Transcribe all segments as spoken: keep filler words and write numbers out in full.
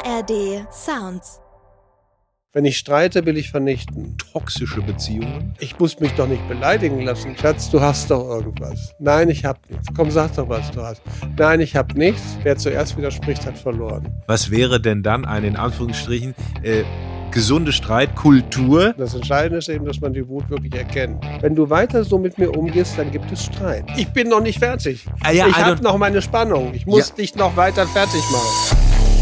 A R D Sounds. Wenn ich streite, will ich vernichten. Toxische Beziehungen? Ich muss mich doch nicht beleidigen lassen. Schatz, du hast doch irgendwas. Nein, ich hab nichts. Komm, sag doch, was du hast. Nein, ich hab nichts. Wer zuerst widerspricht, hat verloren. Was wäre denn dann eine, in Anführungsstrichen, äh, gesunde Streitkultur? Das Entscheidende ist eben, dass man die Wut wirklich erkennt. Wenn du weiter so mit mir umgehst, dann gibt es Streit. Ich bin noch nicht fertig. Ah, ja, ich also, habe noch meine Spannung. Ich muss ja. dich noch weiter fertig machen.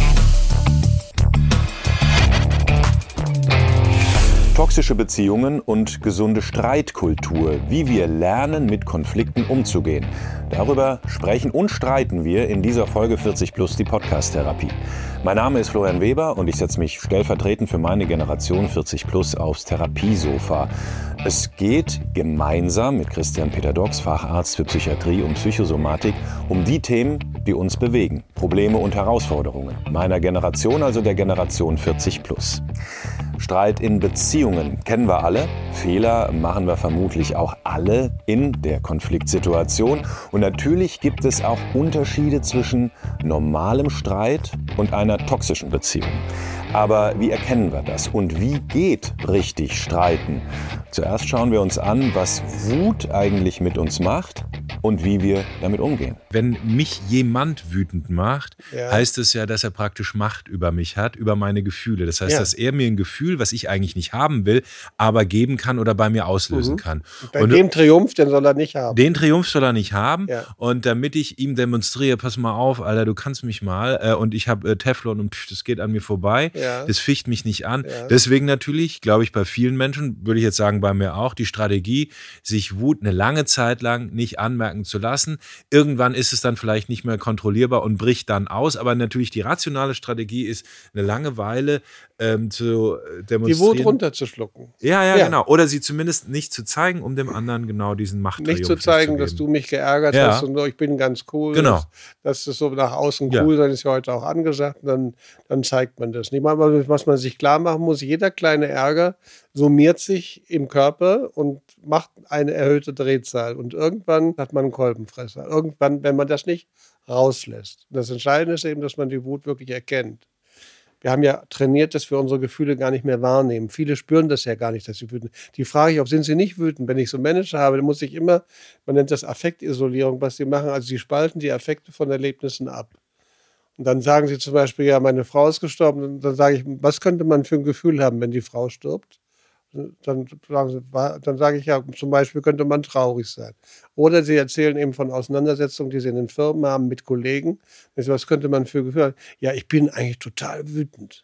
Toxische Beziehungen und gesunde Streitkultur, wie wir lernen, mit Konflikten umzugehen. Darüber sprechen und streiten wir in dieser Folge vierzig plus, die Podcast-Therapie. Mein Name ist Florian Weber und ich setze mich stellvertretend für meine Generation vierzig plus aufs Therapiesofa. Es geht gemeinsam mit Christian Peter Dox, Facharzt für Psychiatrie und Psychosomatik, um die Themen, die uns bewegen. Probleme und Herausforderungen meiner Generation, also der Generation vierzig plus. Streit in Beziehungen kennen wir alle. Fehler machen wir vermutlich auch alle in der Konfliktsituation. Und natürlich gibt es auch Unterschiede zwischen normalem Streit und einer toxischen Beziehung. Aber wie erkennen wir das? Und wie geht richtig Streiten? Zuerst schauen wir uns an, was Wut eigentlich mit uns macht und wie wir damit umgehen. Wenn mich jemand wütend macht, Ja. heißt es ja, dass er praktisch Macht über mich hat, über meine Gefühle. Das heißt, Ja. dass er mir ein Gefühl, was ich eigentlich nicht haben will, aber geben kann oder bei mir auslösen Mhm. kann. Bei Und dem Triumph, den soll er nicht haben. den Triumph soll er nicht haben. Ja. Und damit ich ihm demonstriere, pass mal auf, Alter, du kannst mich mal. Äh, und ich habe äh, Teflon und pff, das geht an mir vorbei. Ja. Das ficht mich nicht an. Ja. Deswegen natürlich, glaube ich, bei vielen Menschen, würde ich jetzt sagen, bei mir auch, die Strategie, sich Wut eine lange Zeit lang nicht anmerken zu lassen. Irgendwann ist es dann vielleicht nicht mehr kontrollierbar und bricht dann aus. Aber natürlich die rationale Strategie ist, eine Langeweile ähm, zu äh, Die demonstrieren. Wut runterzuschlucken. Ja, ja, Ja. genau. Oder sie zumindest nicht zu zeigen, um dem anderen genau diesen Machttriumph Nicht zu zeigen, dass geben. du mich geärgert Ja. hast und so, ich bin ganz cool. Genau. Dass, dass das so nach außen Ja. cool sein ist ja heute auch angesagt. Und dann, dann zeigt man das nicht. Manchmal, was man sich klar machen muss, jeder kleine Ärger summiert sich im Körper und macht eine erhöhte Drehzahl. Und irgendwann hat man einen Kolbenfresser. Irgendwann, wenn man das nicht rauslässt. Und das Entscheidende ist eben, dass man die Wut wirklich erkennt. Wir haben ja trainiert, dass wir unsere Gefühle gar nicht mehr wahrnehmen. Viele spüren das ja gar nicht, dass sie wütend sind. Die frage ich auch, sind sie nicht wütend? Wenn ich so Manager habe, dann muss ich immer, man nennt das Affektisolierung, was sie machen. Also sie spalten die Affekte von Erlebnissen ab. Und dann sagen sie zum Beispiel, ja, meine Frau ist gestorben. Und dann sage ich, was könnte man für ein Gefühl haben, wenn die Frau stirbt? Dann, sagen sie, dann sage ich ja, zum Beispiel könnte man traurig sein. Oder sie erzählen eben von Auseinandersetzungen, die sie in den Firmen haben mit Kollegen. Was könnte man für Gefühle haben? Ja, ich bin eigentlich total wütend.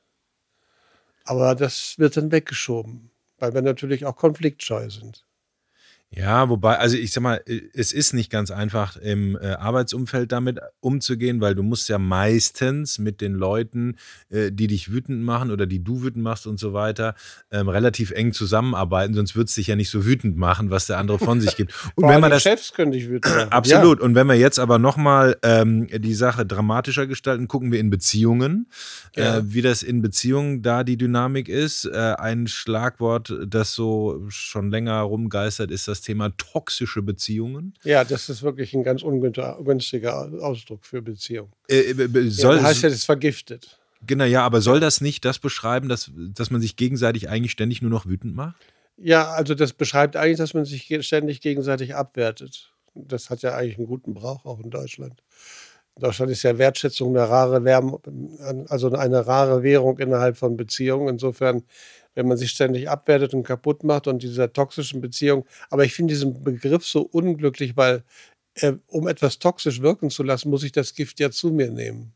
Aber das wird dann weggeschoben, weil wir natürlich auch konfliktscheu sind. Ja, wobei, also ich sag mal, es ist nicht ganz einfach im äh, Arbeitsumfeld damit umzugehen, weil du musst ja meistens mit den Leuten, äh, die dich wütend machen oder die du wütend machst und so weiter, ähm, relativ eng zusammenarbeiten, sonst wird es dich ja nicht so wütend machen, was der andere von sich gibt. Und Vor wenn allem man das Chefs könnte ich wütend machen. absolut. Und wenn wir jetzt aber nochmal ähm, die Sache dramatischer gestalten, gucken wir in Beziehungen, Ja. äh, wie das in Beziehungen da die Dynamik ist. Äh, ein Schlagwort, das so schon länger rumgeistert, ist das Thema toxische Beziehungen. Ja, das ist wirklich ein ganz ungünstiger Ausdruck für Beziehung. Äh, äh, soll, Ja, das heißt ja, das ist vergiftet. Genau, ja, aber soll das nicht das beschreiben, dass, dass man sich gegenseitig eigentlich ständig nur noch wütend macht? Ja, also das beschreibt eigentlich, dass man sich ge- ständig gegenseitig abwertet. Das hat ja eigentlich einen guten Brauch auch in Deutschland. In Deutschland ist ja Wertschätzung eine rare Währung, also eine rare Währung innerhalb von Beziehungen. Insofern, wenn man sich ständig abwertet und kaputt macht und dieser toxischen Beziehung. Aber ich finde diesen Begriff so unglücklich, weil äh, um etwas toxisch wirken zu lassen, muss ich das Gift ja zu mir nehmen.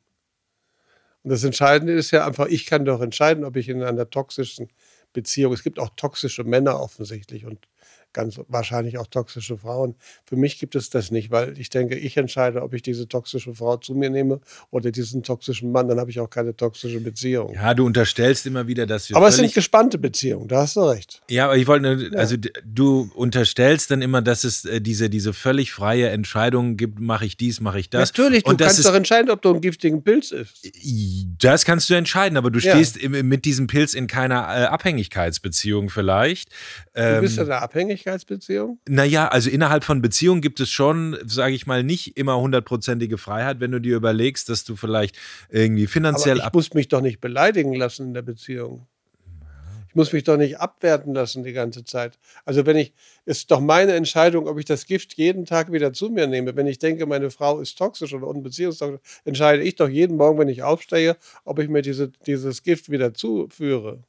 Und das Entscheidende ist ja einfach, ich kann doch entscheiden, ob ich in einer toxischen Beziehung, es gibt auch toxische Männer offensichtlich und ganz wahrscheinlich auch toxische Frauen. Für mich gibt es das nicht, weil ich denke, ich entscheide, ob ich diese toxische Frau zu mir nehme oder diesen toxischen Mann, dann habe ich auch keine toxische Beziehung. Ja, du unterstellst immer wieder, dass wir Aber es sind völlig... gespannte Beziehungen, da hast du recht. Ja, aber ich wollte, nur- also d- du unterstellst dann immer, dass es äh, diese, diese völlig freie Entscheidung gibt, mache ich dies, mache ich das. Natürlich, du Und das kannst ist, doch entscheiden, ob du einen giftigen Pilz isst. Das kannst du entscheiden, aber du Ja. stehst im, mit diesem Pilz in keiner äh, Abhängigkeitsbeziehung vielleicht. Du Ähm, bist in einer Abhängigkeit Abhängigkeitsbeziehung? Naja, also innerhalb von Beziehungen gibt es schon, sage ich mal, nicht immer hundertprozentige Freiheit, wenn du dir überlegst, dass du vielleicht irgendwie finanziell... Aber ich muss mich doch nicht beleidigen lassen in der Beziehung. Ich muss mich doch nicht abwerten lassen die ganze Zeit. Also wenn ich, ist doch meine Entscheidung, ob ich das Gift jeden Tag wieder zu mir nehme. Wenn ich denke, meine Frau ist toxisch oder unbeziehungstoxisch, entscheide ich doch jeden Morgen, wenn ich aufstehe, ob ich mir diese, dieses Gift wieder zuführe.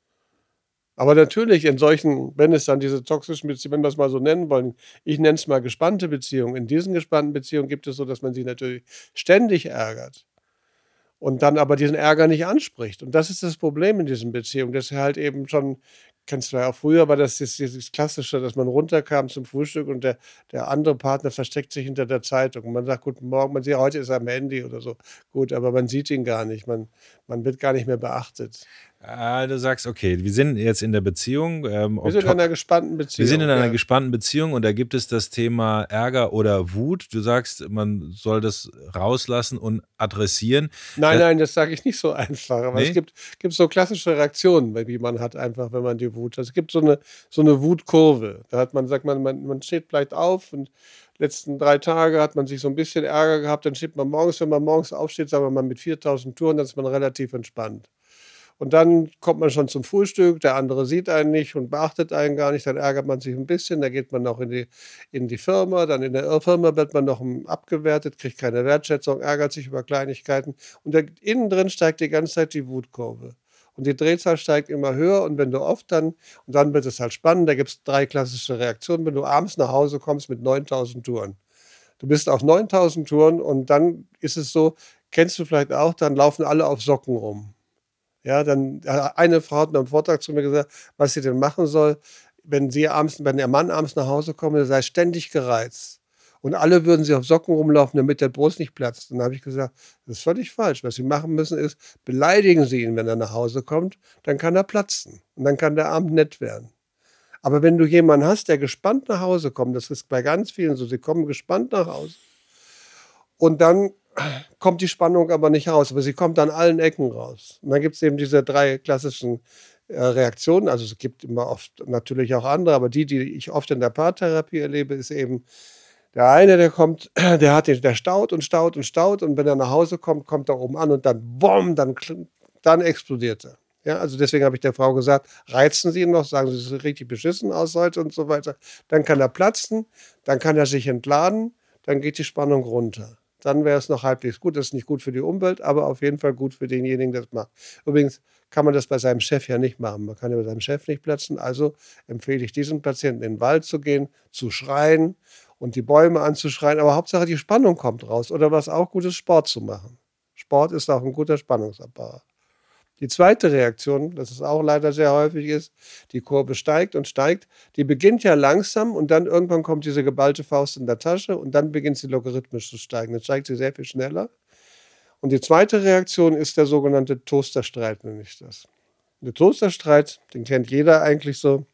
Aber natürlich in solchen, wenn es dann diese toxischen Beziehungen, wenn wir es mal so nennen wollen, ich nenne es mal gespannte Beziehungen. In diesen gespannten Beziehungen gibt es so, dass man sich natürlich ständig ärgert. Und dann aber diesen Ärger nicht anspricht. Und das ist das Problem in diesen Beziehungen, dass er halt eben schon, kennst du ja auch früher, war das dieses, dieses Klassische, dass man runterkam zum Frühstück und der, der andere Partner versteckt sich hinter der Zeitung. Und man sagt, guten Morgen, man sieht, heute ist er am Handy oder so. Gut, aber man sieht ihn gar nicht, man, man wird gar nicht mehr beachtet. Ah, du sagst, okay, wir sind jetzt in der Beziehung. Ähm, wir sind in einer gespannten Beziehung. Wir sind in einer ja. gespannten Beziehung und da gibt es das Thema Ärger oder Wut. Du sagst, man soll das rauslassen und adressieren. Nein, äh, nein, das sage ich nicht so einfach. Aber nee? es gibt, gibt so klassische Reaktionen, wie man hat einfach, wenn man die Wut hat. Es gibt so eine, so eine Wutkurve. Da hat man, sagt man, man, man steht vielleicht auf und letzten drei Tage hat man sich so ein bisschen Ärger gehabt. Dann steht man morgens, wenn man morgens aufsteht, sagen wir mal mit viertausend Touren, dann ist man relativ entspannt. Und dann kommt man schon zum Frühstück, der andere sieht einen nicht und beachtet einen gar nicht, dann ärgert man sich ein bisschen, dann geht man noch in die, in die Firma, dann in der Firma wird man noch abgewertet, kriegt keine Wertschätzung, ärgert sich über Kleinigkeiten und da, innen drin steigt die ganze Zeit die Wutkurve. Und die Drehzahl steigt immer höher und wenn du oft dann, und dann wird es halt spannend, da gibt es drei klassische Reaktionen, wenn du abends nach Hause kommst mit neuntausend Touren. Du bist auf neuntausend Touren und dann ist es so, kennst du vielleicht auch, dann laufen alle auf Socken rum. Ja, dann, eine Frau hat mir am Vortag zu mir gesagt, was sie denn machen soll, wenn sie abends, wenn ihr Mann abends nach Hause kommt, der sei ständig gereizt. Und alle würden sie auf Socken rumlaufen, damit der Brust nicht platzt. Und dann habe ich gesagt, das ist völlig falsch. Was sie machen müssen ist, beleidigen sie ihn, wenn er nach Hause kommt, dann kann er platzen. Und dann kann der Abend nett werden. Aber wenn du jemanden hast, der gespannt nach Hause kommt, das ist bei ganz vielen so, sie kommen gespannt nach Hause. Und dann kommt die Spannung aber nicht raus, aber sie kommt an allen Ecken raus. Und dann gibt es eben diese drei klassischen äh, Reaktionen, also es gibt immer oft natürlich auch andere, aber die, die ich oft in der Paartherapie erlebe, ist eben der eine, der kommt, der hat den, der staut und staut und staut und wenn er nach Hause kommt, kommt er oben an und dann bumm, dann, dann explodiert er. Ja, also deswegen habe ich der Frau gesagt, reizen Sie ihn noch, sagen Sie, es sieht richtig beschissen aus heute und so weiter. Dann kann er platzen, dann kann er sich entladen, dann geht die Spannung runter. Dann wäre es noch halbwegs gut. Das ist nicht gut für die Umwelt, aber auf jeden Fall gut für denjenigen, der das macht. Übrigens kann man das bei seinem Chef ja nicht machen. Man kann ja bei seinem Chef nicht platzen. Also empfehle ich diesem Patienten, in den Wald zu gehen, zu schreien und die Bäume anzuschreien. Aber Hauptsache, die Spannung kommt raus. Oder was auch gut ist, Sport zu machen. Sport ist auch ein guter Spannungsapparat. Die zweite Reaktion, das ist auch leider sehr häufig ist, die Kurve steigt und steigt. Die beginnt ja langsam und dann irgendwann kommt diese geballte Faust in der Tasche und dann beginnt sie logarithmisch zu steigen. Dann steigt sie sehr viel schneller. Und die zweite Reaktion ist der sogenannte Toasterstreit, nenne ich das. Der Toasterstreit, den kennt jeder eigentlich so.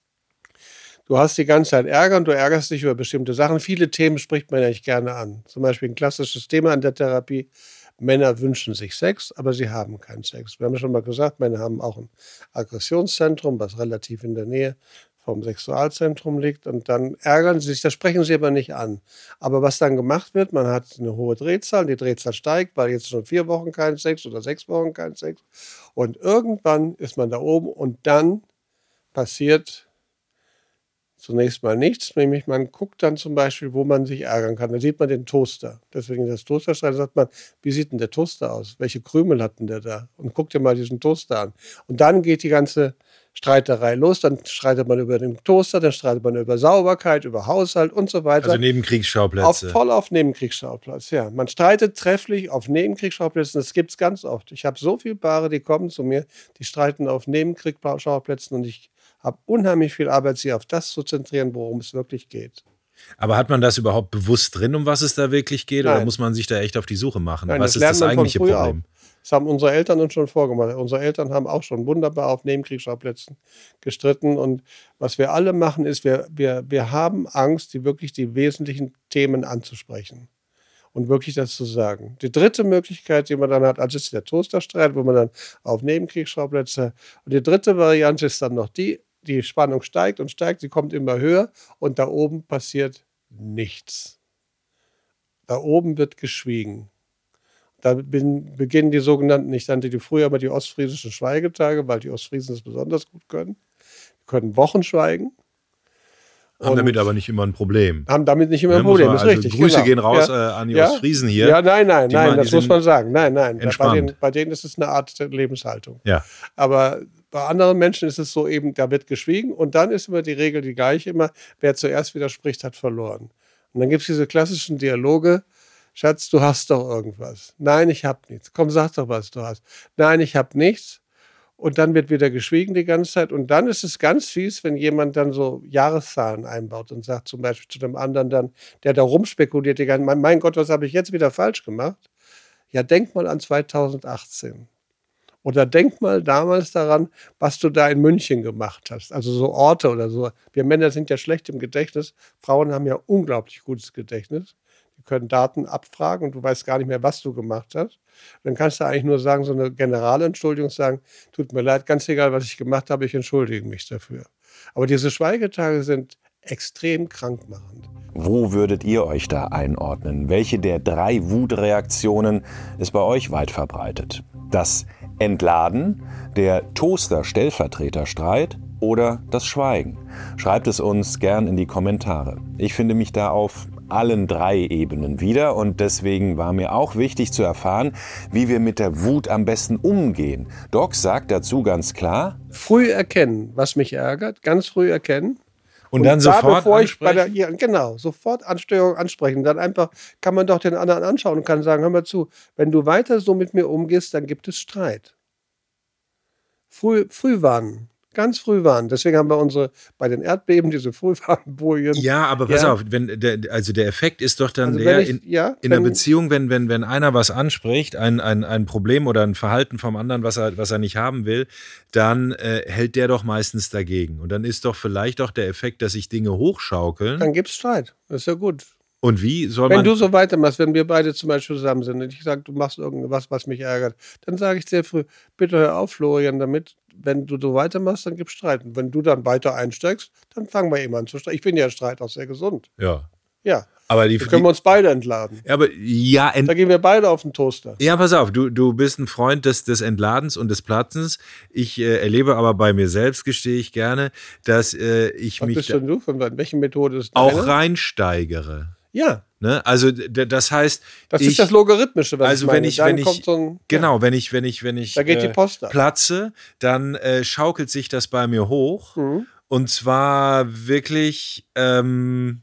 Du hast die ganze Zeit Ärger und du ärgerst dich über bestimmte Sachen. Viele Themen spricht man eigentlich gerne an. Zum Beispiel ein klassisches Thema in der Therapie. Männer wünschen sich Sex, aber sie haben keinen Sex. Wir haben ja schon mal gesagt, Männer haben auch ein Aggressionszentrum, was relativ in der Nähe vom Sexualzentrum liegt. Und dann ärgern sie sich, das sprechen sie aber nicht an. Aber was dann gemacht wird, man hat eine hohe Drehzahl, die Drehzahl steigt, weil jetzt schon vier Wochen kein Sex oder sechs Wochen kein Sex. Und irgendwann ist man da oben und dann passiert zunächst mal nichts, nämlich man guckt dann zum Beispiel, wo man sich ärgern kann. Da sieht man den Toaster. Deswegen das Toasterstreit, sagt man, wie sieht denn der Toaster aus? Welche Krümel hat denn der da? Und guckt dir mal diesen Toaster an. Und dann geht die ganze Streiterei los. Dann streitet man über den Toaster, dann streitet man über Sauberkeit, über Haushalt und so weiter. Also Nebenkriegsschauplätze. Auf, voll auf Nebenkriegsschauplatz, ja. Man streitet trefflich auf Nebenkriegsschauplätzen. Das gibt es ganz oft. Ich habe so viele Paare, die kommen zu mir, die streiten auf Nebenkriegsschauplätzen und ich habe unheimlich viel Arbeit, sie auf das zu zentrieren, worum es wirklich geht. Aber hat man das überhaupt bewusst drin, um was es da wirklich geht? Nein. Oder muss man sich da echt auf die Suche machen? Nein, was das ist das lernt man von eigentliche früher Problem? auch. Das haben unsere Eltern uns schon vorgemacht. Unsere Eltern haben auch schon wunderbar auf Nebenkriegsschauplätzen gestritten. Und was wir alle machen, ist, wir, wir, wir haben Angst, die wirklich die wesentlichen Themen anzusprechen. Und wirklich das zu sagen. Die dritte Möglichkeit, die man dann hat, also ist der Toasterstreit, wo man dann auf Nebenkriegsschauplätze. Und die dritte Variante ist dann noch die, die Spannung steigt und steigt, sie kommt immer höher und da oben passiert nichts. Da oben wird geschwiegen. Da bin, beginnen die sogenannten, ich nannte die früher immer die ostfriesischen Schweigetage, weil die Ostfriesen das besonders gut können. Die können Wochen schweigen. Haben damit aber nicht immer ein Problem. Haben damit nicht immer ein Ja, Problem, man, ist also richtig. Grüße genau. gehen raus ja. äh, an die ja. Ostfriesen hier. Ja, nein, nein, Die nein, mal- das die muss sind man sagen. Nein, nein. Bei entspannt. denen, bei denen ist es eine Art der Lebenshaltung. Ja. Aber bei anderen Menschen ist es so eben, da wird geschwiegen und dann ist immer die Regel die gleiche immer, wer zuerst widerspricht, hat verloren. Und dann gibt es diese klassischen Dialoge, Schatz, du hast doch irgendwas. Nein, ich habe nichts. Komm, sag doch, was du hast. Nein, ich habe nichts. Und dann wird wieder geschwiegen die ganze Zeit. Und dann ist es ganz fies, wenn jemand dann so Jahreszahlen einbaut und sagt zum Beispiel zu dem anderen dann, der da rumspekuliert, die ganze, mein, mein Gott, was habe ich jetzt wieder falsch gemacht? Ja, denk mal an zweitausendachtzehn. Oder denk mal damals daran, was du da in München gemacht hast. Also so Orte oder so. Wir Männer sind ja schlecht im Gedächtnis. Frauen haben ja unglaublich gutes Gedächtnis. Die können Daten abfragen und du weißt gar nicht mehr, was du gemacht hast. Dann kannst du eigentlich nur sagen, so eine Generalentschuldigung sagen, tut mir leid, ganz egal, was ich gemacht habe, ich entschuldige mich dafür. Aber diese Schweigetage sind extrem krankmachend. Wo würdet ihr euch da einordnen? Welche der drei Wutreaktionen ist bei euch weit verbreitet? Das Entladen, der Toaster-Stellvertreterstreit oder das Schweigen? Schreibt es uns gern in die Kommentare. Ich finde mich da auf allen drei Ebenen wieder und deswegen war mir auch wichtig zu erfahren, wie wir mit der Wut am besten umgehen. Doc sagt dazu ganz klar: Früh erkennen, was mich ärgert, ganz früh erkennen. Und, und dann da, sofort bevor ich bei der, ansprechen? ja, genau, sofort Anstörung ansprechen. Dann einfach kann man doch den anderen anschauen und kann sagen, hör mal zu, wenn du weiter so mit mir umgehst, dann gibt es Streit. Früh, früh warnen. Ganz früh warnen. Deswegen haben wir unsere, bei den Erdbeben, diese Frühwarnbojen. Ja, aber pass Ja. auf, wenn der, also der Effekt ist doch dann Also der wenn ich- in, ja, in der wenn- Beziehung, wenn, wenn, wenn einer was anspricht, ein, ein, ein Problem oder ein Verhalten vom anderen, was er, was er nicht haben will, dann äh, hält der doch meistens dagegen. Und dann ist doch vielleicht auch der Effekt, dass sich Dinge hochschaukeln. Dann gibt es Streit. Das ist ja gut. Und wie soll Wenn man... du so weitermachst, wenn wir beide zum Beispiel zusammen sind und ich sage, du machst irgendwas, was mich ärgert, dann sage ich sehr früh, bitte hör auf, Florian, damit, wenn du so weitermachst, dann gibt es Streit. Und wenn du dann weiter einsteigst, dann fangen wir eben an zu streiten. Ich finde ja Streit auch sehr gesund. ja, Ja, aber die... dann können wir uns beide entladen. die aber ja, ent, Da gehen wir beide auf den Toaster. Ja, pass auf, du, du bist ein Freund des, des Entladens und des Platzens. Ich äh, erlebe aber bei mir selbst, gestehe ich gerne, dass äh, ich Was mich bist da denn du? Von welche Methode ist auch deine? reinsteigere. Ja, Ne? Also d- das heißt, das ich, ist das Logarithmische, was also ich meine. wenn ich, Dann wenn ich, kommt so ein, genau, wenn ich, wenn ich, wenn ich Da geht die Post ab. platze, dann äh, schaukelt sich das bei mir hoch. Ja. Mhm. Und zwar wirklich ähm,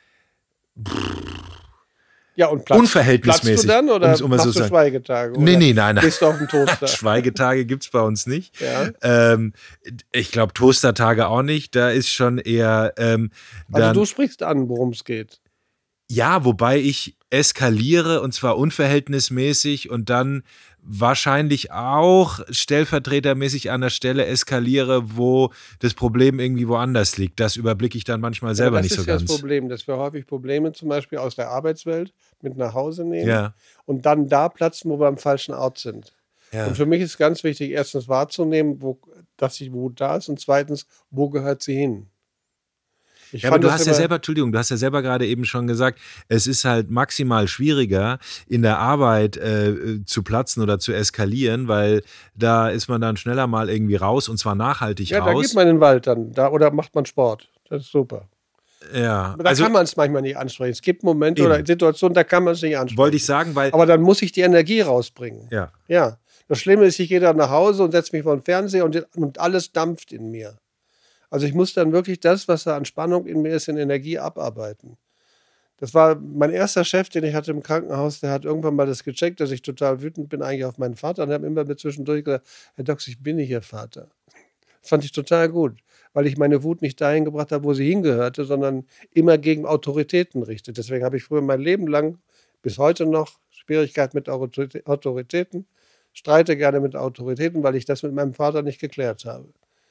Ja, und platzt, unverhältnismäßig. platzt du dann oder um's- um es machst so du zu sagen. Schweigetage? Nee, oder nee, nein, nein. Gehst du auf den Toaster? Schweigetage gibt es bei uns nicht. Ja. Ähm, ich glaube, Toastertage auch nicht. Da ist schon eher. Ähm, Also dann, du sprichst an, worum es geht. ja, wobei ich eskaliere und zwar unverhältnismäßig und dann wahrscheinlich auch stellvertretermäßig an der Stelle eskaliere, wo das Problem irgendwie woanders liegt. Das überblicke ich dann manchmal selber Aber das nicht so ist ja ganz. das Problem, dass wir häufig Probleme zum Beispiel aus der Arbeitswelt mit nach Hause nehmen Ja, und dann da platzen, wo wir am falschen Ort sind. ja. Und für mich ist ganz wichtig, erstens wahrzunehmen, wo, dass die Wut da ist und zweitens, wo gehört sie hin? Ich Ja, aber fand du das hast ja immer- selber, Entschuldigung, du hast ja selber gerade eben schon gesagt, es ist halt maximal schwieriger, in der Arbeit äh, zu platzen oder zu eskalieren, weil da ist man dann schneller mal irgendwie raus und zwar nachhaltig Ja, da raus. geht man in den Wald dann da, oder macht man Sport. Das ist super. ja, Aber da also kann man es manchmal nicht ansprechen. Es gibt Momente Eben. oder Situationen, da kann man es nicht ansprechen. wollte ich sagen, weil Aber dann muss ich die Energie rausbringen. ja, Ja. Das Schlimme ist, ich gehe dann nach Hause und setze mich vor den Fernseher und, und alles dampft in mir. Also ich muss dann wirklich das, was da an Spannung in mir ist, in Energie abarbeiten. Das war mein erster Chef, den ich hatte im Krankenhaus, der hat irgendwann mal das gecheckt, dass ich total wütend bin eigentlich auf meinen Vater und habe immer mit zwischendurch gesagt, Herr Dox, ich bin nicht Ihr Vater. Das fand ich total gut, weil ich meine Wut nicht dahin gebracht habe, wo sie hingehörte, sondern immer gegen Autoritäten richtet. Deswegen habe ich früher mein Leben lang, bis heute noch, Schwierigkeiten mit Autoritä- Autoritäten, streite gerne mit Autoritäten, weil ich das mit meinem Vater nicht geklärt habe.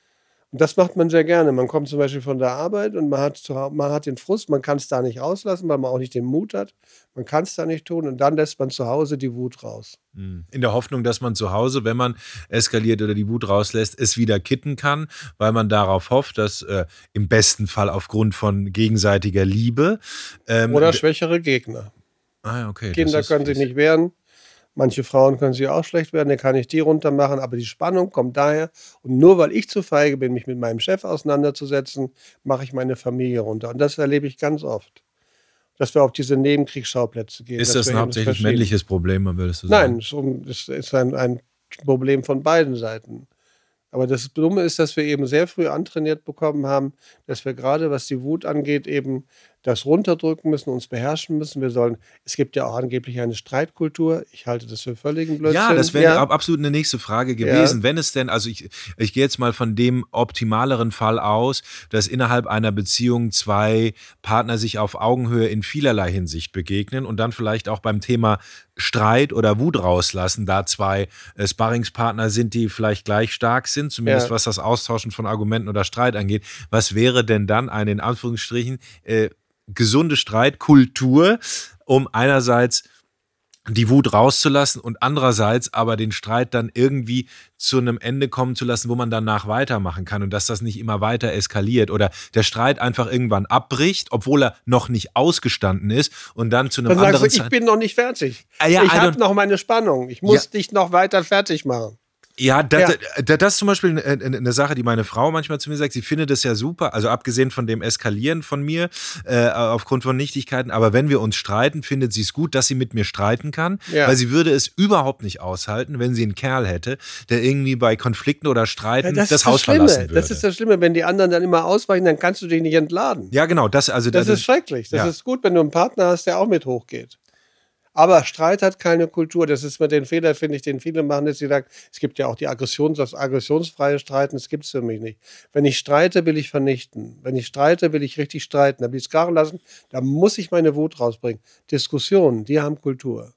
Und das macht man sehr gerne. Man kommt zum Beispiel von der Arbeit und man hat, zu, man hat den Frust, man kann es da nicht rauslassen, weil man auch nicht den Mut hat. Man kann es da nicht tun und dann lässt man zu Hause die Wut raus. In der Hoffnung, dass man zu Hause, wenn man eskaliert oder die Wut rauslässt, es wieder kitten kann, weil man darauf hofft, dass äh, im besten Fall aufgrund von gegenseitiger Liebe ähm, Oder schwächere Gegner. Ah, okay. Kinder können sich nicht wehren. Manche Frauen können sich auch schlecht werden, dann kann ich die runter machen, aber die Spannung kommt daher. Und nur weil ich zu feige bin, mich mit meinem Chef auseinanderzusetzen, mache ich meine Familie runter. Und das erlebe ich ganz oft. Dass wir auf diese Nebenkriegsschauplätze gehen. Ist das ein hauptsächlich männliches Problem, würdest du sagen? Nein, es ist ein, ein Problem von beiden Seiten. Aber das Dumme ist, dass wir eben sehr früh antrainiert bekommen haben, dass wir gerade, was die Wut angeht, eben das runterdrücken müssen, uns beherrschen müssen. Wir sollen, es gibt ja auch angeblich eine Streitkultur. Ich halte das für völligen Blödsinn. Ja, das wäre ja absolut eine nächste Frage gewesen. Ja. Wenn es denn, also ich, ich gehe jetzt mal von dem optimaleren Fall aus, dass innerhalb einer Beziehung zwei Partner sich auf Augenhöhe in vielerlei Hinsicht begegnen und dann vielleicht auch beim Thema Streit oder Wut rauslassen, da zwei äh, Sparringspartner sind, die vielleicht gleich stark sind, zumindest ja. was das Austauschen von Argumenten oder Streit angeht. Was wäre denn dann eine, in Anführungsstrichen, äh, gesunde Streitkultur, um einerseits die Wut rauszulassen und andererseits aber den Streit dann irgendwie zu einem Ende kommen zu lassen, wo man danach weitermachen kann und dass das nicht immer weiter eskaliert oder der Streit einfach irgendwann abbricht, obwohl er noch nicht ausgestanden ist und dann zu einem dann anderen... Sagst du, ich bin noch nicht fertig. Ah, ja, ich habe noch meine Spannung. Ich muss ja. dich noch weiter fertig machen. Ja, das, ja. das ist zum Beispiel eine, eine Sache, die meine Frau manchmal zu mir sagt. Sie findet es ja super, also abgesehen von dem Eskalieren von mir, äh, aufgrund von Nichtigkeiten. Aber wenn wir uns streiten, findet sie es gut, dass sie mit mir streiten kann. Ja. Weil sie würde es überhaupt nicht aushalten, wenn sie einen Kerl hätte, der irgendwie bei Konflikten oder Streiten ja, das, das Haus das verlassen würde. Das ist das Schlimme. Wenn die anderen dann immer ausweichen, dann kannst du dich nicht entladen. Ja, genau. Das, also, das, das ist schrecklich. Das ja. ist gut, wenn du einen Partner hast, der auch mit hochgeht. Aber Streit hat keine Kultur. Das ist mit den Fehler, finde ich, den viele machen, dass sie sagen, es gibt ja auch die Aggressions, das aggressionsfreie Streiten, das gibt es für mich nicht. Wenn ich streite, will ich vernichten. Wenn ich streite, will ich richtig streiten. Da will ich es garen lassen, da muss ich meine Wut rausbringen. Diskussionen, die haben Kultur.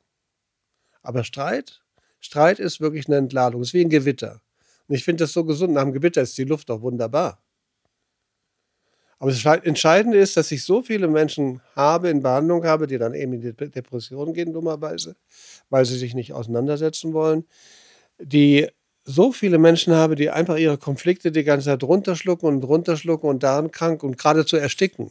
Aber Streit, Streit ist wirklich eine Entladung. Es ist wie ein Gewitter. Und ich finde das so gesund. Nach dem Gewitter ist die Luft doch wunderbar. Aber das Entscheidende ist, dass ich so viele Menschen habe, in Behandlung habe, die dann eben in die Depression gehen, dummerweise, weil sie sich nicht auseinandersetzen wollen, die so viele Menschen habe, die einfach ihre Konflikte die ganze Zeit runterschlucken und runterschlucken und daran krank und geradezu ersticken.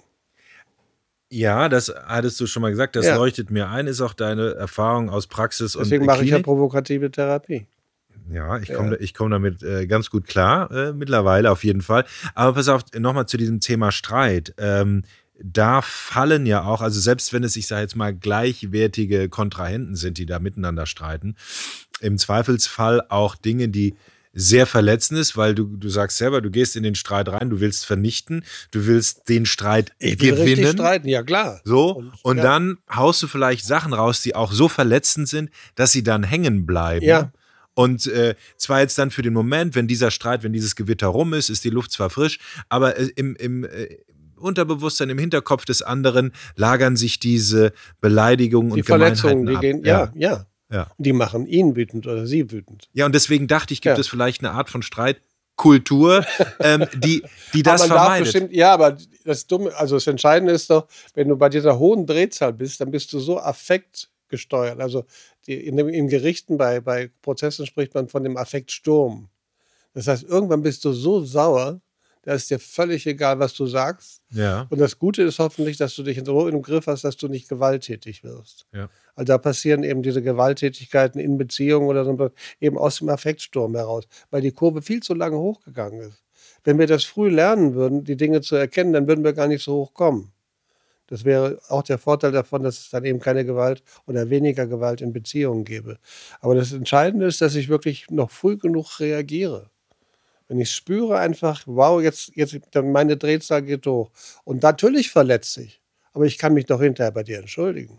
Ja, das hattest du schon mal gesagt, das ja. leuchtet mir ein, ist auch deine Erfahrung aus Praxis. Deswegen und Deswegen mache ich ja provokative Therapie. Ja, ich komme ja. komm damit äh, ganz gut klar, äh, mittlerweile auf jeden Fall. Aber pass auf, nochmal zu diesem Thema Streit. Ähm, da fallen ja auch, also selbst wenn es, ich sage jetzt mal, gleichwertige Kontrahenten sind, die da miteinander streiten, im Zweifelsfall auch Dinge, die sehr verletzend ist, weil du, du sagst selber, du gehst in den Streit rein, du willst vernichten, du willst den Streit ich will gewinnen. Richtig streiten, ja klar. So, und, und ja. dann haust du vielleicht Sachen raus, die auch so verletzend sind, dass sie dann hängen bleiben. Ja. Und äh, zwar jetzt dann für den Moment, wenn dieser Streit, wenn dieses Gewitter rum ist, ist die Luft zwar frisch, aber äh, im, im äh, Unterbewusstsein, im Hinterkopf des anderen lagern sich diese Beleidigungen die und Verletzungen, Gemeinheiten die ab. gehen, ja, ja. ja. Die machen ihn wütend oder sie wütend. Ja, und deswegen dachte ich, gibt ja. es vielleicht eine Art von Streitkultur, ähm, die, die das aber man vermeidet. Darf bestimmt, ja, aber das Dumme, also das Entscheidende ist doch, wenn du bei dieser hohen Drehzahl bist, dann bist du so affektgesteuert. Also die, in, dem, in Gerichten, bei, bei Prozessen spricht man von dem Affektsturm. Das heißt, irgendwann bist du so sauer, da ist dir völlig egal, was du sagst. Ja. Und das Gute ist hoffentlich, dass du dich so im Griff hast, dass du nicht gewalttätig wirst. Ja. Also da passieren eben diese Gewalttätigkeiten in Beziehungen oder so, eben aus dem Affektsturm heraus, weil die Kurve viel zu lange hochgegangen ist. Wenn wir das früh lernen würden, die Dinge zu erkennen, dann würden wir gar nicht so hoch kommen. Das wäre auch der Vorteil davon, dass es dann eben keine Gewalt oder weniger Gewalt in Beziehungen gäbe. Aber das Entscheidende ist, dass ich wirklich noch früh genug reagiere. Wenn ich spüre einfach, wow, jetzt, jetzt meine Drehzahl geht hoch. Und natürlich verletzt sich. Aber ich kann mich doch hinterher bei dir entschuldigen.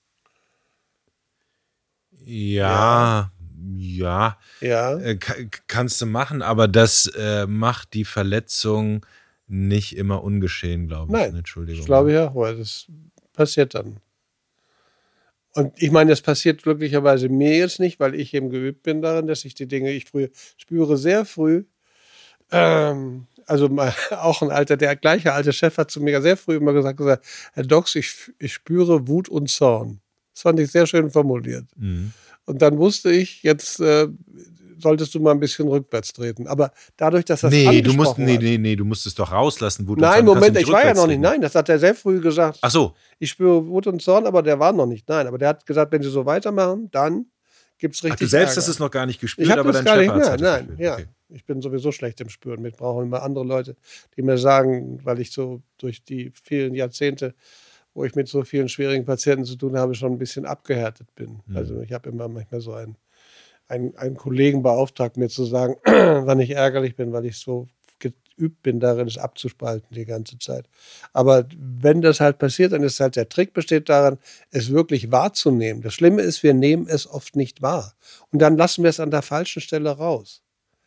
Ja, ja. ja. Äh, kannst du machen, aber das äh, macht die Verletzung nicht immer ungeschehen, glaube ich. Nein, Entschuldigung. Das glaube ich auch, weil das passiert dann. Und ich meine, das passiert glücklicherweise mir jetzt nicht, weil ich eben geübt bin darin, dass ich die Dinge, ich früh, spüre sehr früh, Ähm, also mal, auch ein alter, der gleiche alte Chef hat zu mir sehr früh immer gesagt, gesagt Herr Dox, ich, ich spüre Wut und Zorn. Das fand ich sehr schön formuliert. Mhm. Und dann wusste ich, jetzt äh, solltest du mal ein bisschen rückwärts treten. Aber dadurch, dass das Nee, du angesprochen musst, nee, hat, nee, nee, du musst es doch rauslassen. Wut und nein, Zorn, du kannst Moment, nicht ich war ja rückwärts noch nicht. treten. Nein, das hat er sehr früh gesagt. Ach so. Ich spüre Wut und Zorn, aber der war noch nicht. Nein, aber der hat gesagt, wenn Sie so weitermachen, dann gibt es richtig Ach, du selbst Ärger. hast es noch gar nicht gespürt, Ich habe aber das dein gar nicht, Chefarzt nein, hat es nein, gespürt. ja. Okay. Ich bin sowieso schlecht im Spüren. Ich brauche immer andere Leute, die mir sagen, weil ich so durch die vielen Jahrzehnte, wo ich mit so vielen schwierigen Patienten zu tun habe, schon ein bisschen abgehärtet bin. Mhm. Also ich habe immer manchmal so einen, einen, einen Kollegen beauftragt, mir zu sagen, wann ich ärgerlich bin, weil ich so geübt bin, darin es abzuspalten die ganze Zeit. Aber wenn das halt passiert, dann ist halt der Trick besteht darin, es wirklich wahrzunehmen. Das Schlimme ist, wir nehmen es oft nicht wahr. Und dann lassen wir es an der falschen Stelle raus.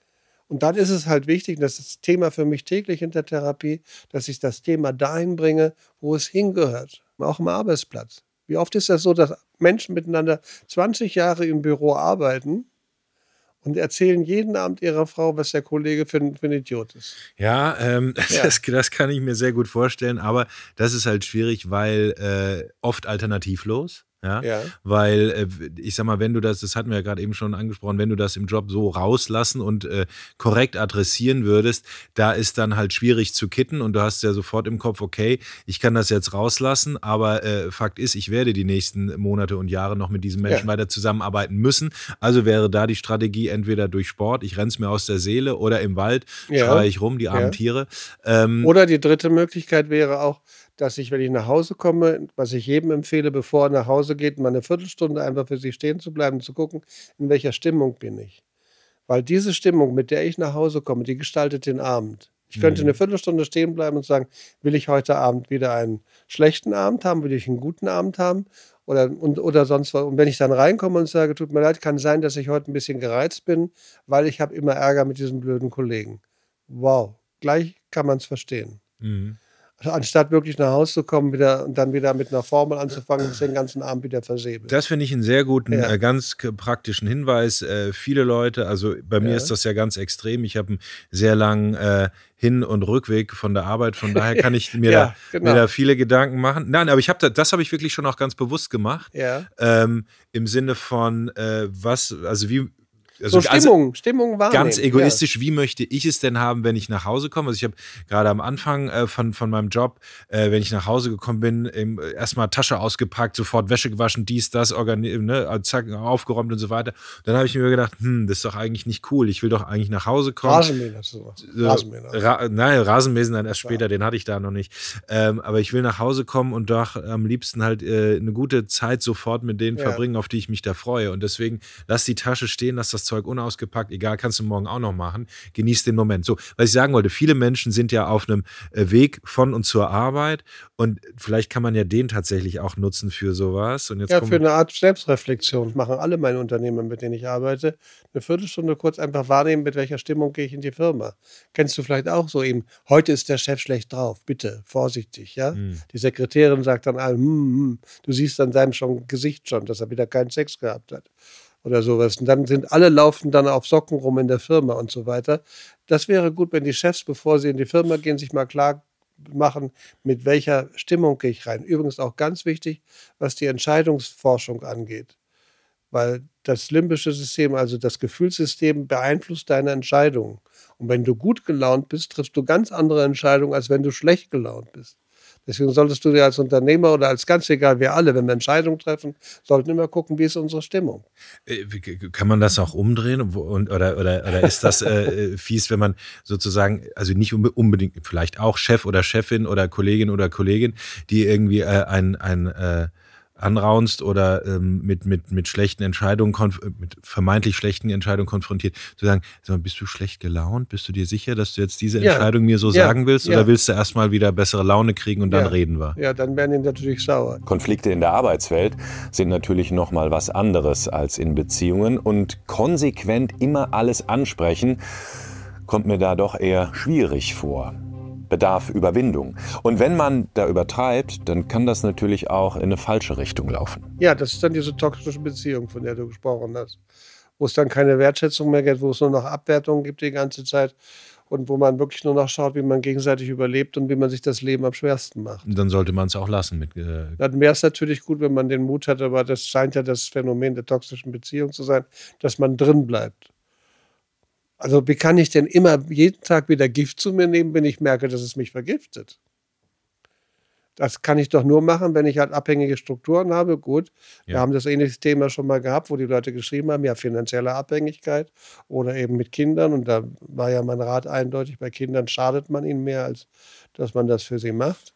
Und dann ist es halt wichtig, und das ist das Thema für mich täglich in der Therapie, dass ich das Thema dahin bringe, wo es hingehört. Auch am Arbeitsplatz. Wie oft ist das so, dass Menschen miteinander zwanzig Jahre im Büro arbeiten und erzählen jeden Abend ihrer Frau, was der Kollege für ein, für ein Idiot ist. Ja, ähm, Ja. Das, das kann ich mir sehr gut vorstellen, aber das ist halt schwierig, weil äh, oft alternativlos. Ja, Ja. weil äh, ich sag mal, wenn du das, das hatten wir ja gerade eben schon angesprochen, wenn du das im Job so rauslassen und äh, korrekt adressieren würdest, da ist dann halt schwierig zu kitten und du hast ja sofort im Kopf, okay, ich kann das jetzt rauslassen, aber äh, Fakt ist, ich werde die nächsten Monate und Jahre noch mit diesem Menschen Ja. weiter zusammenarbeiten müssen. Also wäre da die Strategie entweder durch Sport, ich renn's mir aus der Seele, oder im Wald Ja. schreie ich rum, die armen Ja. Tiere. Ähm, Oder die dritte Möglichkeit wäre auch, dass ich, wenn ich nach Hause komme, was ich jedem empfehle, bevor er nach Hause geht, mal eine Viertelstunde einfach für sich stehen zu bleiben und zu gucken, in welcher Stimmung bin ich. Weil diese Stimmung, mit der ich nach Hause komme, die gestaltet den Abend. Ich könnte Mhm. eine Viertelstunde stehen bleiben und sagen, will ich heute Abend wieder einen schlechten Abend haben, will ich einen guten Abend haben oder, und, oder sonst was. Und wenn ich dann reinkomme und sage, tut mir leid, kann sein, dass ich heute ein bisschen gereizt bin, weil ich habe immer Ärger mit diesem blöden Kollegen. Wow, gleich kann man es verstehen. mhm. Anstatt wirklich nach Hause zu kommen wieder, und dann wieder mit einer Formel anzufangen und den ganzen Abend wieder versäbelt. Das finde ich einen sehr guten, Ja. äh, ganz k- praktischen Hinweis. Äh, viele Leute, also bei mir Ja. ist das ja ganz extrem. Ich habe einen sehr langen äh, Hin- und Rückweg von der Arbeit. Von daher kann ich mir, Ja, da, genau. mir da viele Gedanken machen. Nein, aber ich habe da, das habe ich wirklich schon auch ganz bewusst gemacht. Ja. Ähm, Im Sinne von, äh, was, also wie. So Also, Stimmung, Stimmung wahrnehmen. Ganz egoistisch, wie möchte ich es denn haben, wenn ich nach Hause komme? Also ich habe gerade am Anfang äh, von, von meinem Job, äh, wenn ich nach Hause gekommen bin, ähm, erstmal Tasche ausgepackt, sofort Wäsche gewaschen, dies, das, organi- ne, zack, aufgeräumt und so weiter. Dann habe ich mir gedacht, hm, das ist doch eigentlich nicht cool. Ich will doch eigentlich nach Hause Ja. kommen. Rasenmähen hast du gemacht. So, Rasenmähen. Ra nein, Rasenmähen dann erst Ja. später, den hatte ich da noch nicht. Ähm, aber ich will nach Hause kommen und doch am liebsten halt äh, eine gute Zeit sofort mit denen Ja. verbringen, auf die ich mich da freue. Und deswegen lass die Tasche stehen, lass das Zeug unausgepackt, egal, kannst du morgen auch noch machen. Genieß den Moment. So, was ich sagen wollte, viele Menschen sind ja auf einem äh, Weg von und zur Arbeit und vielleicht kann man ja den tatsächlich auch nutzen für sowas. Und jetzt Ja, kommen- für eine Art Selbstreflexion. Das machen alle meine Unternehmer, mit denen ich arbeite. Eine Viertelstunde kurz einfach wahrnehmen, mit welcher Stimmung gehe ich in die Firma. Kennst du vielleicht auch so eben, heute ist der Chef schlecht drauf, bitte, vorsichtig, ja? Hm. Die Sekretärin sagt dann allen, hm, hm. Du siehst an seinem schon Gesicht schon, dass er wieder keinen Sex gehabt hat. Oder sowas. Und dann sind alle laufen dann auf Socken rum in der Firma und so weiter. Das wäre gut, wenn die Chefs, bevor sie in die Firma gehen, sich mal klar machen, mit welcher Stimmung gehe ich rein. Übrigens auch ganz wichtig, was die Entscheidungsforschung angeht. Weil das limbische System, also das Gefühlssystem, beeinflusst deine Entscheidungen. Und wenn du gut gelaunt bist, triffst du ganz andere Entscheidungen, als wenn du schlecht gelaunt bist. Deswegen solltest du dir als Unternehmer oder als ganz egal, wir alle, wenn wir Entscheidungen treffen, sollten immer gucken, wie ist unsere Stimmung. Äh, wie- Kann man das auch umdrehen? Wo- Und, oder, oder, oder ist das äh, fies, wenn man sozusagen, also nicht unbe- unbedingt, vielleicht auch Chef oder Chefin oder Kollegin oder Kollegin, die irgendwie äh, ein, ein äh, anraunst oder ähm, mit, mit, mit schlechten Entscheidungen, konf- mit vermeintlich schlechten Entscheidungen konfrontiert, zu sagen, sag mal, bist du schlecht gelaunt? Bist du dir sicher, dass du jetzt diese Ja. Entscheidung mir so Ja. sagen willst? Ja. Oder willst du erstmal wieder bessere Laune kriegen und dann Ja. reden wir? Ja, dann werden die natürlich sauer. Konflikte in der Arbeitswelt sind natürlich noch mal was anderes als in Beziehungen und konsequent immer alles ansprechen kommt mir da doch eher schwierig vor. Bedarf Überwindung. Und wenn man da übertreibt, dann kann das natürlich auch in eine falsche Richtung laufen. Ja, das ist dann diese toxische Beziehung, von der du gesprochen hast. Wo es dann keine Wertschätzung mehr gibt, wo es nur noch Abwertungen gibt die ganze Zeit. und wo man wirklich nur noch schaut, wie man gegenseitig überlebt und wie man sich das Leben am schwersten macht. Und dann sollte man es auch lassen. Mit, äh Dann wäre es natürlich gut, wenn man den Mut hat, aber das scheint ja das Phänomen der toxischen Beziehung zu sein, dass man drin bleibt. Also wie kann ich denn immer jeden Tag wieder Gift zu mir nehmen, wenn ich merke, dass es mich vergiftet? Das kann ich doch nur machen, wenn ich halt abhängige Strukturen habe. Gut, ja. Wir haben das ähnliche Thema schon mal gehabt, wo die Leute geschrieben haben, ja, finanzielle Abhängigkeit oder eben mit Kindern. Und da war ja mein Rat eindeutig, bei Kindern schadet man ihnen mehr, als dass man das für sie macht.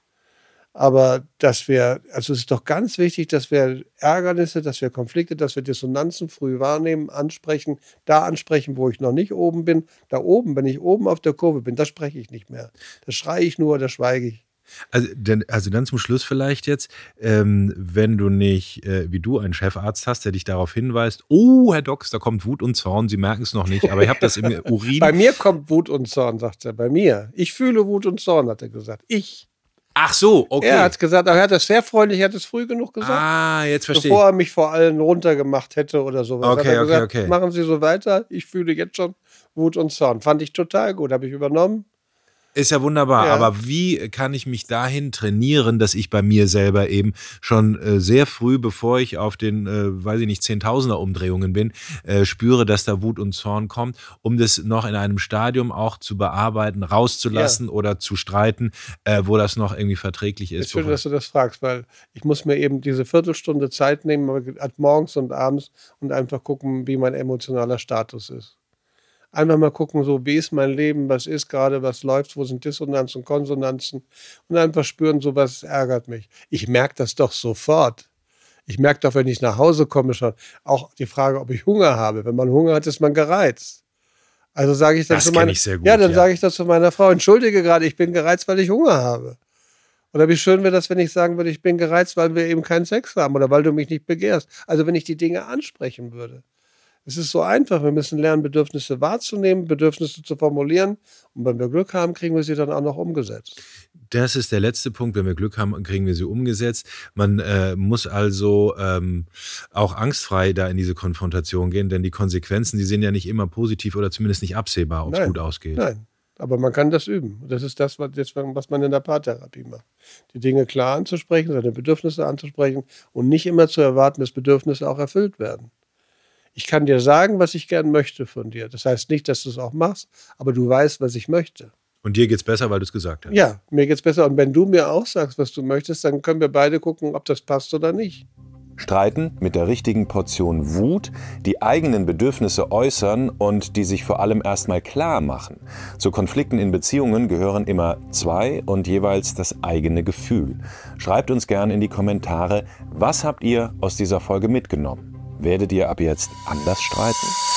Aber dass wir, also es ist doch ganz wichtig, dass wir Ärgernisse, dass wir Konflikte, dass wir Dissonanzen früh wahrnehmen, ansprechen, da ansprechen, wo ich noch nicht oben bin. Da oben, wenn ich oben auf der Kurve bin, da spreche ich nicht mehr. Da schreie ich nur, da schweige ich. Also, denn, also dann zum Schluss vielleicht jetzt, ähm, wenn du nicht, äh, wie du, einen Chefarzt hast, der dich darauf hinweist, oh, Herr Dox, da kommt Wut und Zorn, Sie merken es noch nicht, aber ich habe das im Urin. Bei mir kommt Wut und Zorn, sagt er, bei mir. Ich fühle Wut und Zorn, hat er gesagt. Ich. Ach so, okay. Er hat gesagt, er hat das sehr freundlich, er hat es früh genug gesagt. Ah, jetzt verstehe Bevor ich. er mich vor allen runtergemacht hätte oder sowas. Okay, hat er okay, gesagt, okay. Machen Sie so weiter, ich fühle jetzt schon Wut und Zorn. Fand ich total gut, habe ich übernommen. Ist ja wunderbar, Ja. aber wie kann ich mich dahin trainieren, dass ich bei mir selber eben schon äh, sehr früh, bevor ich auf den, äh, weiß ich nicht, Zehntausender Umdrehungen bin, äh, spüre, dass da Wut und Zorn kommt, um das noch in einem Stadium auch zu bearbeiten, rauszulassen Ja. oder zu streiten, äh, wo das noch irgendwie verträglich ist. Ist schön, dass du das fragst, weil ich muss mir eben diese Viertelstunde Zeit nehmen, morgens und abends und einfach gucken, wie mein emotionaler Status ist. Einfach mal gucken, so wie ist mein Leben, was ist gerade, was läuft, wo sind Dissonanzen, Konsonanzen und einfach spüren, so was ärgert mich. Ich merke das doch sofort. Ich merke doch, wenn ich nach Hause komme schon, auch die Frage, ob ich Hunger habe. Wenn man Hunger hat, ist man gereizt. Also sage ich dann Das zu kenn meiner, ich sehr gut, ja, dann ja. sage ich das zu meiner Frau, entschuldige gerade, ich bin gereizt, weil ich Hunger habe. Oder wie schön wäre das, wenn ich sagen würde, ich bin gereizt, weil wir eben keinen Sex haben oder weil du mich nicht begehrst. Also wenn ich die Dinge ansprechen würde. Es ist so einfach, wir müssen lernen, Bedürfnisse wahrzunehmen, Bedürfnisse zu formulieren und wenn wir Glück haben, kriegen wir sie dann auch noch umgesetzt. Das ist der letzte Punkt. Wenn wir Glück haben, kriegen wir sie umgesetzt. Man äh, muss also ähm, auch angstfrei da in diese Konfrontation gehen, denn die Konsequenzen, die sind ja nicht immer positiv oder zumindest nicht absehbar, ob es gut ausgeht. Nein, aber man kann das üben. Das ist das, was man in der Paartherapie macht. Die Dinge klar anzusprechen, seine Bedürfnisse anzusprechen und nicht immer zu erwarten, dass Bedürfnisse auch erfüllt werden. Ich kann dir sagen, was ich gern möchte von dir. Das heißt nicht, dass du es auch machst, aber du weißt, was ich möchte. Und dir geht's besser, weil du es gesagt hast. Ja, mir geht's besser. Und wenn du mir auch sagst, was du möchtest, dann können wir beide gucken, ob das passt oder nicht. Streiten mit der richtigen Portion Wut, die eigenen Bedürfnisse äußern und die sich vor allem erstmal klar machen. Zu Konflikten in Beziehungen gehören immer zwei und jeweils das eigene Gefühl. Schreibt uns gerne in die Kommentare, was habt ihr aus dieser Folge mitgenommen? Werdet ihr ab jetzt anders streiten?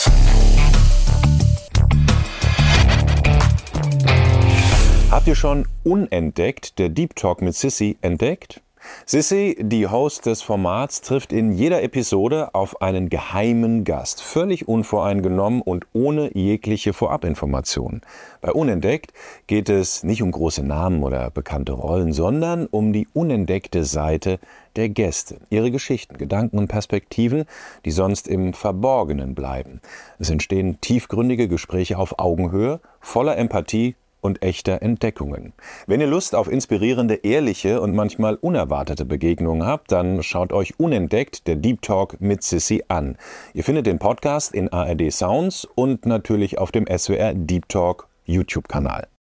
Habt ihr schon Unentdeckt, der Deep Talk mit Sissi, entdeckt? Sissi, die Host des Formats, trifft in jeder Episode auf einen geheimen Gast, völlig unvoreingenommen und ohne jegliche Vorabinformationen. Bei Unentdeckt geht es nicht um große Namen oder bekannte Rollen, sondern um die unentdeckte Seite der Gäste, ihre Geschichten, Gedanken und Perspektiven, die sonst im Verborgenen bleiben. Es entstehen tiefgründige Gespräche auf Augenhöhe, voller Empathie und echter Entdeckungen. Wenn ihr Lust auf inspirierende, ehrliche und manchmal unerwartete Begegnungen habt, dann schaut euch Unentdeckt, der Deep Talk mit Sissi an. Ihr findet den Podcast in A R D Sounds und natürlich auf dem S W R Deep Talk YouTube-Kanal.